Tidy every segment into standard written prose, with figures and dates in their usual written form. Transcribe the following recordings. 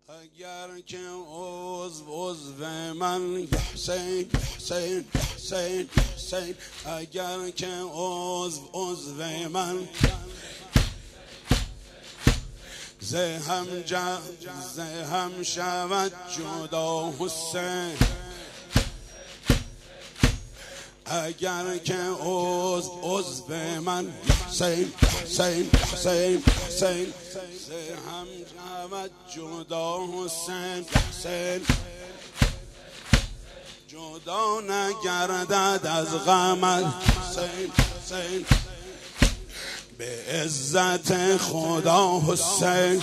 اگر که عضو من حسین حسین حسین حسین، اگر که عضو من زهم شود جدا حسین، اگر که عضو من حسین حسین حسین حسین، زهم شود جدا حسین حسین، جدا نگردد از غمت حسین حسین، به عزت خدا حسین.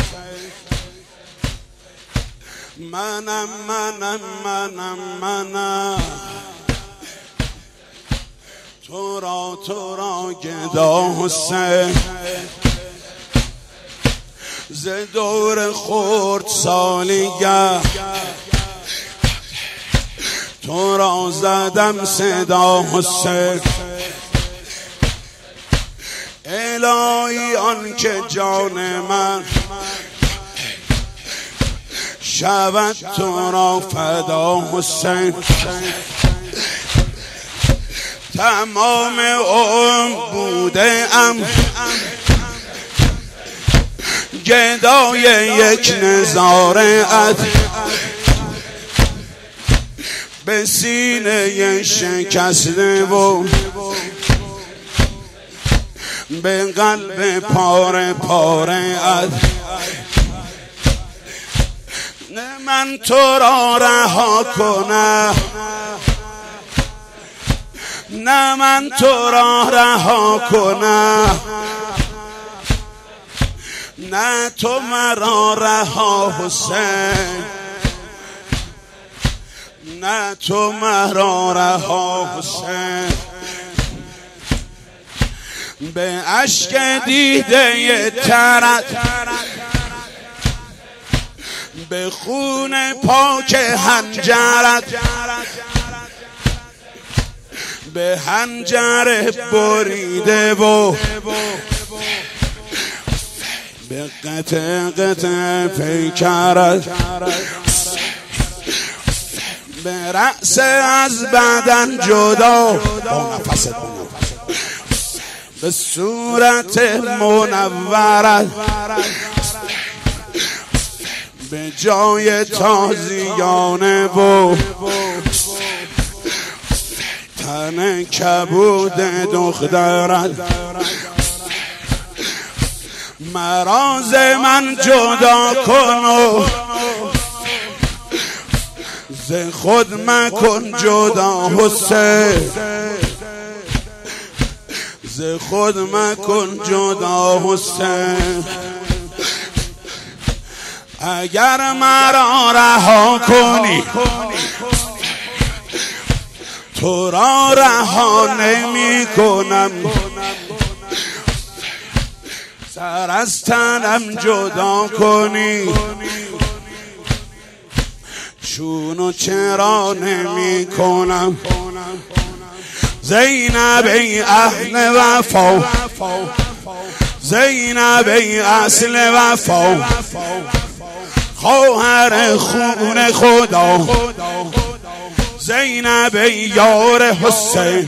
منم تو را گدا حسین، ز دور خورد سالیگه تو را زدم صدا حسین. الهی آن که جان من شود تو را فدا حسین، تمام عمر بوده ام گدای یک نظاره ات، به سینه شکسته و به قلب پاره پاره ات. نه من تو را رها کنم، نه من تو را رها کنم، نه تو مرا رها حسین، نه تو مرا رها حسین. به اشک دیده ترت، به خون پاک حنجرت، به حنجر بریده و به قطع پیکرت، به رأس از بدن جدا، به صورت منورت، به جای تازیانه و تن کبود دخترت، مراز من جدا کن و ز خود مکن جدا حسین، ز خود مکن جدا حسین. اگر مرا رها کنی تو را رها نمی کنم، سر از تنم جدا کنی چونو چرا نمی کنم. زینب ای اهل وفا، زینب ای اصل وفا، خواهر خون خدا، زینب ای یار حسین،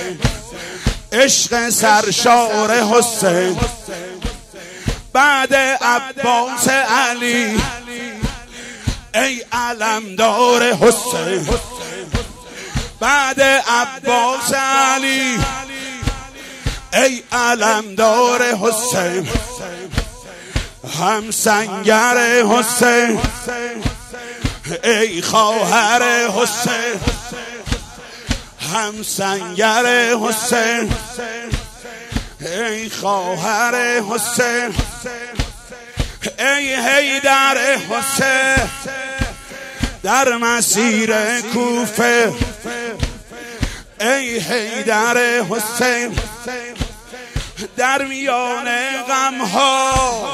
عشق سرشار حسین. بعد عباس علی ای علمدار حسین، بعد عباس علی ای علمدار حسین، هم سنگر حسین ای خواهر حسین، هم سنگر حسین ای خواهر حسین، ای حیدر حسین در مسیر کوفه، ای حیدر حسین در میان غمها،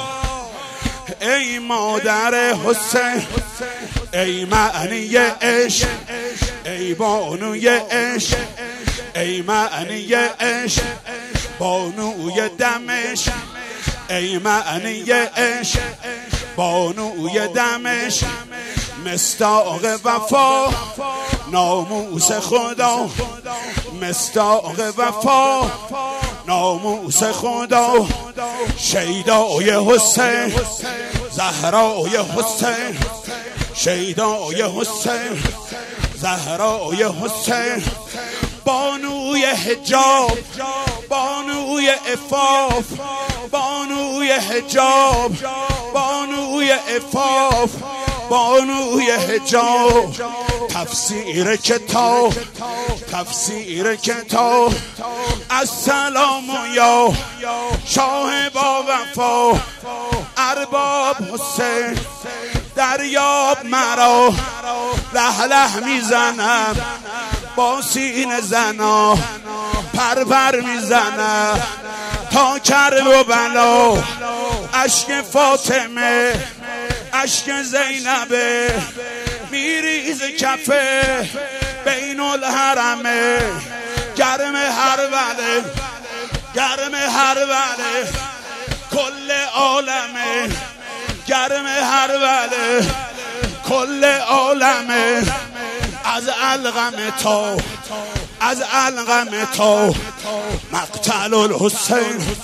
ای مادر حسین ای معنی عشق، ای بانوی عشق، ای معنی عشق، بانوی دمشق، ای معنی عشق، بانوی دمشق مصداق وفا، ناموس خدا مصداق وفا، ناموس خدا، شیدای حسین، زهرای حسین، شیدای حسین، زهرای حسین، بانوی حجاب، بانوی عفاف، بانوی حجاب، بانوی عفاف، بانوی حجاب، تفسیر کتاب، تفسیر کتاب، السلام یا شاه با وفا، ارباب حسین دریاب مرا، له له میزنم با سینه زنا، پرپر میزنم تا کرب و بلا، اشک فاطمه اشک زینبه میریز کفه بین الحرمه، گرم هربله گرم هربله کل عالمه، گرم هربله کل عالمه، از القم تا از القم تا مقتل الحسین،